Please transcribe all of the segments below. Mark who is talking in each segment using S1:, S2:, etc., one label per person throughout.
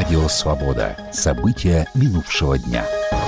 S1: Радио «Свобода». События минувшего дня.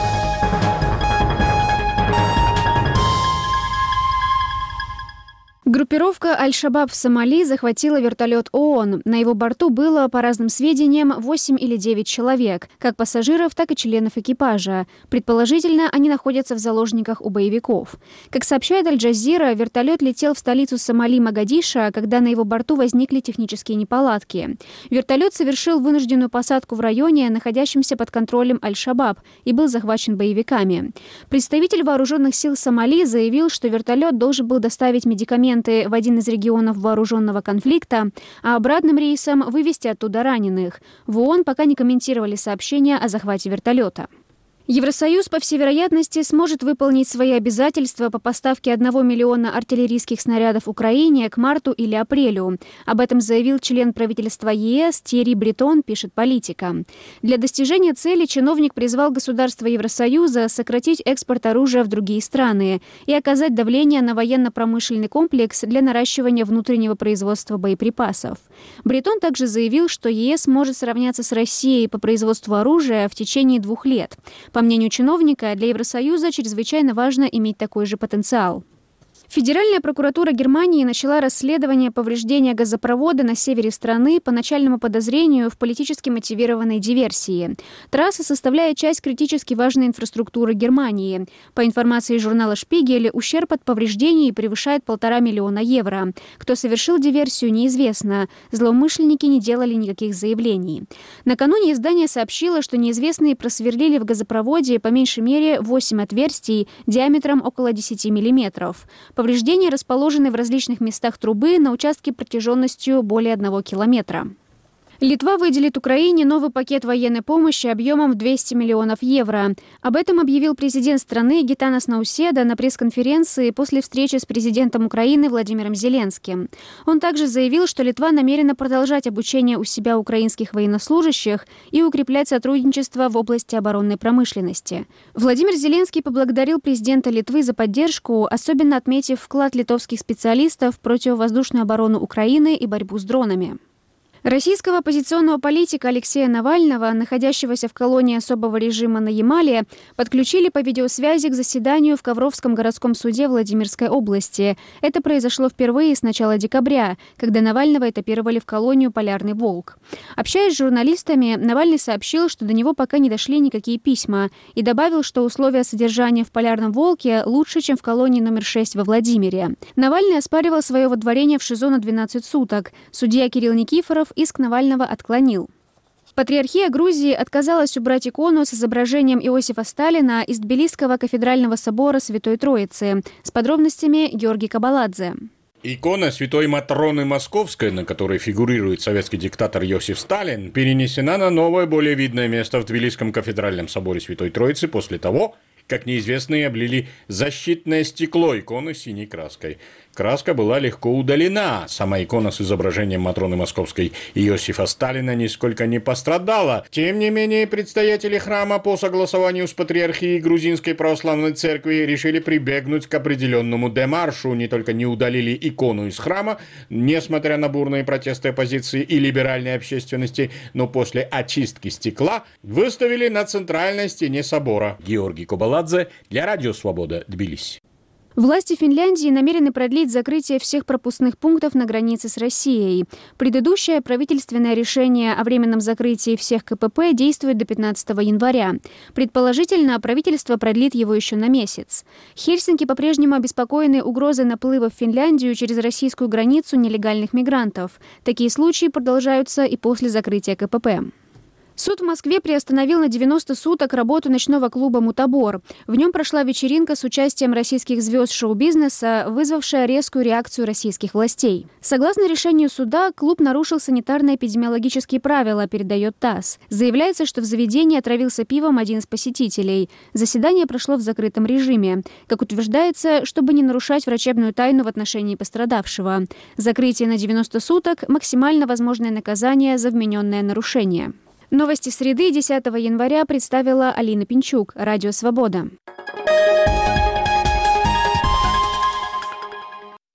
S2: Группировка Аль-Шабаб в Сомали захватила вертолет ООН. На его борту было, по разным сведениям, 8 или 9 человек, как пассажиров, так и членов экипажа. Предположительно, они находятся в заложниках у боевиков. Как сообщает Аль-Джазира, вертолет летел в столицу Сомали Могадишо, когда на его борту возникли технические неполадки. Вертолет совершил вынужденную посадку в районе, находящемся под контролем Аль-Шабаб, и был захвачен боевиками. Представитель вооруженных сил Сомали заявил, что вертолет должен был доставить медикаменты в один из регионов вооруженного конфликта, а обратным рейсом вывести оттуда раненых. В ООН пока не комментировали сообщения о захвате вертолета. Евросоюз, по всей вероятности, сможет выполнить свои обязательства по поставке 1 миллиона артиллерийских снарядов Украине к марту или апрелю. Об этом заявил член правительства ЕС Тьерри Бретон, пишет «Политика». Для достижения цели чиновник призвал государства Евросоюза сократить экспорт оружия в другие страны и оказать давление на военно-промышленный комплекс для наращивания внутреннего производства боеприпасов. Бретон также заявил, что ЕС может сравняться с Россией по производству оружия в течение 2 лет. По мнению чиновника, для Евросоюза чрезвычайно важно иметь такой же потенциал. Федеральная прокуратура Германии начала расследование повреждения газопровода на севере страны по начальному подозрению в политически мотивированной диверсии. Трасса составляет часть критически важной инфраструктуры Германии. По информации журнала «Шпигель», ущерб от повреждений превышает 1,5 миллиона евро. Кто совершил диверсию, неизвестно. Злоумышленники не делали никаких заявлений. Накануне издание сообщило, что неизвестные просверлили в газопроводе по меньшей мере 8 отверстий диаметром около 10 миллиметров. Повреждения расположены в различных местах трубы на участке протяженностью более 1 километра. Литва выделит Украине новый пакет военной помощи объемом в 200 миллионов евро. Об этом объявил президент страны Гитанас Науседа на пресс-конференции после встречи с президентом Украины Владимиром Зеленским. Он также заявил, что Литва намерена продолжать обучение у себя украинских военнослужащих и укреплять сотрудничество в области оборонной промышленности. Владимир Зеленский поблагодарил президента Литвы за поддержку, особенно отметив вклад литовских специалистов в противовоздушную оборону Украины и борьбу с дронами. Российского оппозиционного политика Алексея Навального, находящегося в колонии особого режима на Ямале, подключили по видеосвязи к заседанию в Ковровском городском суде Владимирской области. Это произошло впервые с начала декабря, когда Навального этапировали в колонию «Полярный волк». Общаясь с журналистами, Навальный сообщил, что до него пока не дошли никакие письма, и добавил, что условия содержания в «Полярном волке» лучше, чем в колонии номер 6 во Владимире. Навальный оспаривал свое водворение в ШИЗО на 12 суток. Судья Кирилл Никифоров иск Навального отклонил. Патриархия Грузии отказалась убрать икону с изображением Иосифа Сталина из Тбилисского кафедрального собора Святой Троицы. С подробностями Георгий Кабаладзе.
S3: Икона святой Матроны Московской, на которой фигурирует советский диктатор Иосиф Сталин, перенесена на новое, более видное место в Тбилисском кафедральном соборе Святой Троицы после того, как неизвестные облили защитное стекло иконы синей краской. Краска была легко удалена. Сама икона с изображением Матроны Московской Иосифа Сталина нисколько не пострадала. Тем не менее, предстоятели храма по согласованию с Патриархией Грузинской Православной Церкви решили прибегнуть к определенному демаршу. Не только не удалили икону из храма, несмотря на бурные протесты оппозиции и либеральной общественности, но после очистки стекла выставили на центральной стене собора. Георгий Кабаладзе для Радио Свобода, Тбилиси.
S2: Власти Финляндии намерены продлить закрытие всех пропускных пунктов на границе с Россией. Предыдущее правительственное решение о временном закрытии всех КПП действует до 15 января. Предположительно, правительство продлит его еще на месяц. Хельсинки по-прежнему обеспокоены угрозой наплыва в Финляндию через российскую границу нелегальных мигрантов. Такие случаи продолжаются и после закрытия КПП. Суд в Москве приостановил на 90 суток работу ночного клуба «Мутабор». В нем прошла вечеринка с участием российских звезд шоу-бизнеса, вызвавшая резкую реакцию российских властей. Согласно решению суда, клуб нарушил санитарно-эпидемиологические правила, передает ТАСС. Заявляется, что в заведении отравился пивом один из посетителей. Заседание прошло в закрытом режиме. Как утверждается, чтобы не нарушать врачебную тайну в отношении пострадавшего. Закрытие на 90 суток – максимально возможное наказание за вмененное нарушение. Новости среды 10 января представила Алина Пинчук, Радио Свобода.